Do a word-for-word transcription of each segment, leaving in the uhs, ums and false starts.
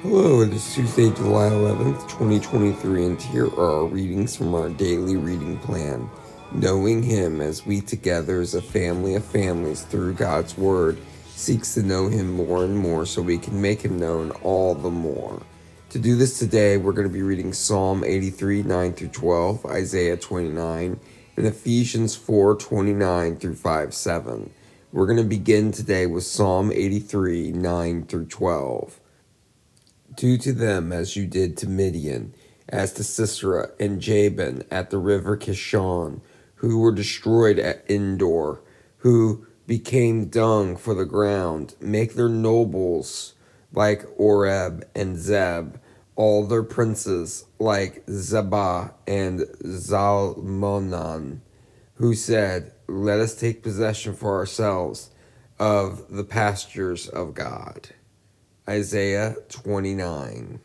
Hello, it is Tuesday, July eleventh, twenty twenty-three, and here are our readings from our daily reading plan. Knowing Him as we together as a family of families through God's Word seeks to know Him more and more so we can make Him known all the more. To do this today, we're going to be reading Psalm eighty-three, nine through twelve, Isaiah twenty-nine, and Ephesians four, twenty-nine through five, seven. We're going to begin today with Psalm eighty-three, nine through twelve. Do to them as you did to Midian, as to Sisera and Jabin at the river Kishon, who were destroyed at Endor, who became dung for the ground. Make their nobles like Oreb and Zeb, all their princes like Zebah and Zalmonan, who said, Let us take possession for ourselves of the pastures of God. Isaiah twenty-nine.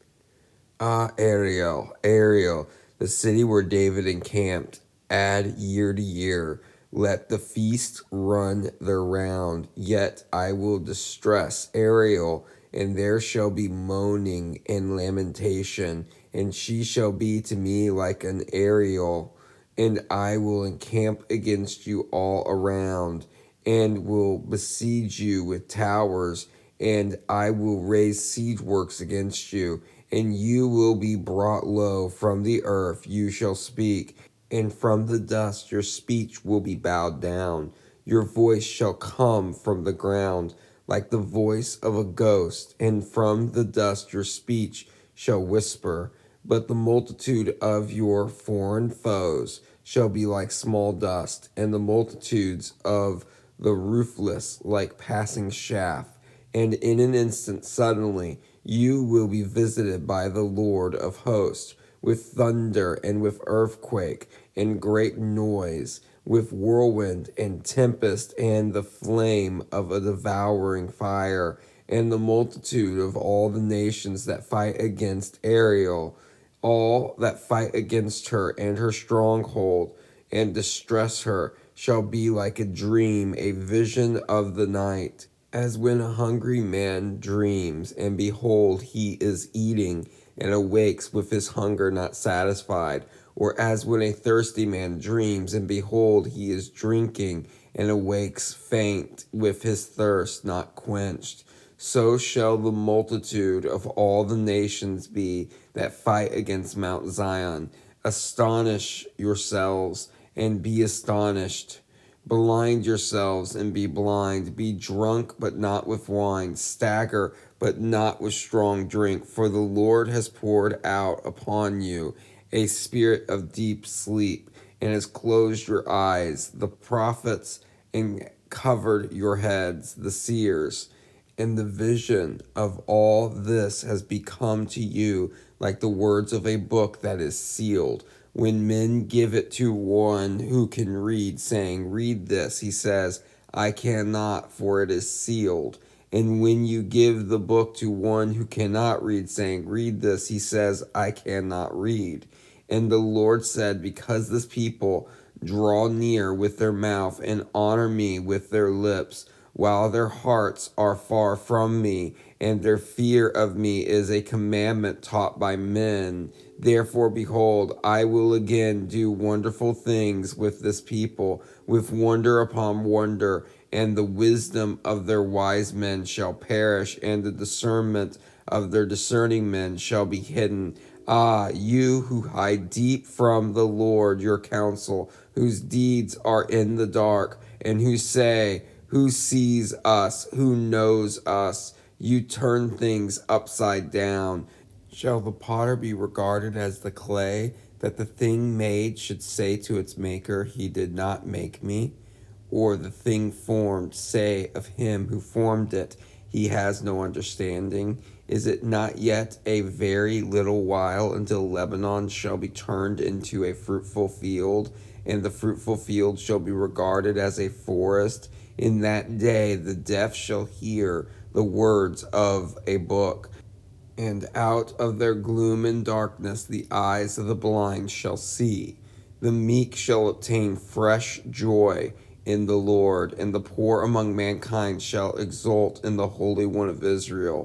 Ah, Ariel, Ariel, the city where David encamped, add year to year. Let the feast run their round, yet I will distress Ariel, and there shall be moaning and lamentation, and she shall be to me like an Ariel, and I will encamp against you all around, and will besiege you with towers, and I will raise siege works against you, and you will be brought low from the earth. You shall speak, and from the dust your speech will be bowed down. Your voice shall come from the ground like the voice of a ghost, and from the dust your speech shall whisper. But the multitude of your foreign foes shall be like small dust, and the multitudes of the ruthless like passing chaff. And in an instant, suddenly, you will be visited by the Lord of hosts, with thunder and with earthquake and great noise, with whirlwind and tempest and the flame of a devouring fire, and the multitude of all the nations that fight against Ariel, all that fight against her and her stronghold, and distress her, shall be like a dream, a vision of the night. As when a hungry man dreams, and behold, he is eating, and awakes with his hunger not satisfied. Or as when a thirsty man dreams, and behold, he is drinking, and awakes faint with his thirst not quenched. So shall the multitude of all the nations be that fight against Mount Zion. Astonish yourselves, and be astonished. Blind yourselves and be blind. Be drunk, but not with wine. Stagger, but not with strong drink. For the Lord has poured out upon you a spirit of deep sleep, and has closed your eyes, the prophets, and covered your heads, the seers. And the vision of all this has become to you like the words of a book that is sealed. When men give it to one who can read, saying, Read this, he says, I cannot, for it is sealed. And when you give the book to one who cannot read, saying, Read this, he says, I cannot read. And the Lord said, Because this people draw near with their mouth and honor me with their lips, while their hearts are far from me, and their fear of me is a commandment taught by men. Therefore, behold, I will again do wonderful things with this people, with wonder upon wonder, and the wisdom of their wise men shall perish, and the discernment of their discerning men shall be hidden. Ah, you who hide deep from the Lord your counsel, whose deeds are in the dark, and who say, Who sees us? Who knows us? You turn things upside down. Shall the potter be regarded as the clay, that the thing made should say to its maker, He did not make me? Or the thing formed say of him who formed it, He has no understanding? Is it not yet a very little while until Lebanon shall be turned into a fruitful field, and the fruitful field shall be regarded as a forest? In that day the deaf shall hear the words of a book, and out of their gloom and darkness the eyes of the blind shall see. The meek shall obtain fresh joy in the Lord, and the poor among mankind shall exult in the Holy One of Israel.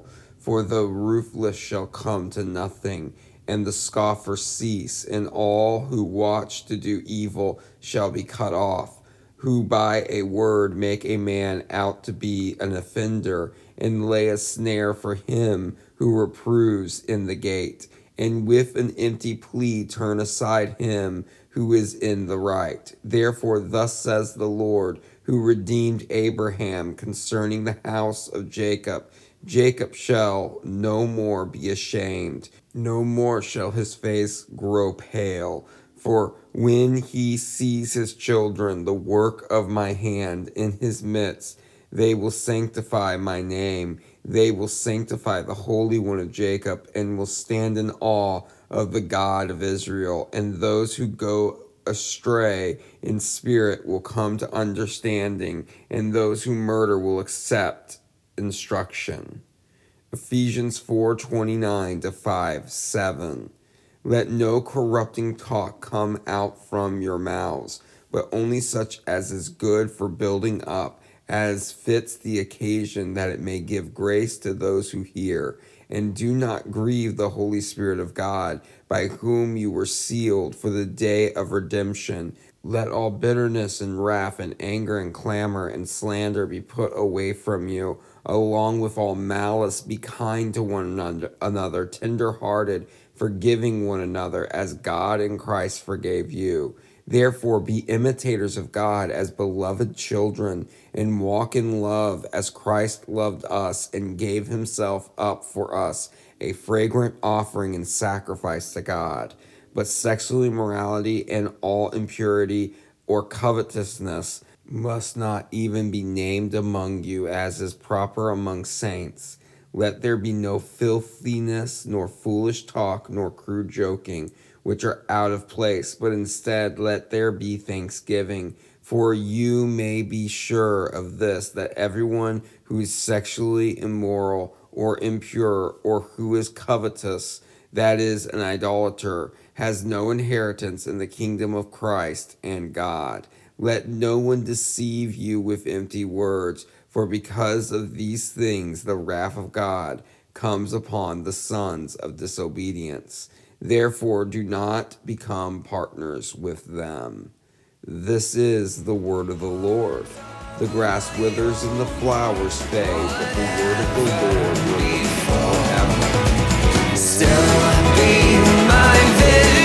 For the ruthless shall come to nothing, and the scoffer cease, and all who watch to do evil shall be cut off, who by a word make a man out to be an offender, and lay a snare for him who reproves in the gate, and with an empty plea turn aside him who is in the right. Therefore thus says the Lord, who redeemed Abraham concerning the house of Jacob, Jacob shall no more be ashamed, no more shall his face grow pale. For when he sees his children, the work of my hand in his midst, they will sanctify my name. They will sanctify the Holy One of Jacob, and will stand in awe of the God of Israel. And those who go astray in spirit will come to understanding, and those who murder will accept instruction. Ephesians four twenty-nine to five seven. Let no corrupting talk come out from your mouths, but only such as is good for building up, as fits the occasion, that it may give grace to those who hear. And do not grieve the Holy Spirit of God, by whom you were sealed for the day of redemption. Let all bitterness and wrath and anger and clamor and slander be put away from you, along with all malice. Be kind to one another, tender-hearted, forgiving one another, as God in Christ forgave you. Therefore be imitators of God as beloved children, and walk in love as Christ loved us and gave himself up for us, a fragrant offering and sacrifice to God. But sexual immorality and all impurity or covetousness must not even be named among you, as is proper among saints. Let there be no filthiness, nor foolish talk, nor crude joking, which are out of place, but instead let there be thanksgiving. For you may be sure of this, that everyone who is sexually immoral or impure, or who is covetous, that is, an idolater, has no inheritance in the kingdom of Christ and God. Let no one deceive you with empty words, for because of these things the wrath of God comes upon the sons of disobedience. Therefore do not become partners with them. This is the word of the Lord. The grass withers and the flowers fade, but the word of the Lord will be forever. Still be my vision.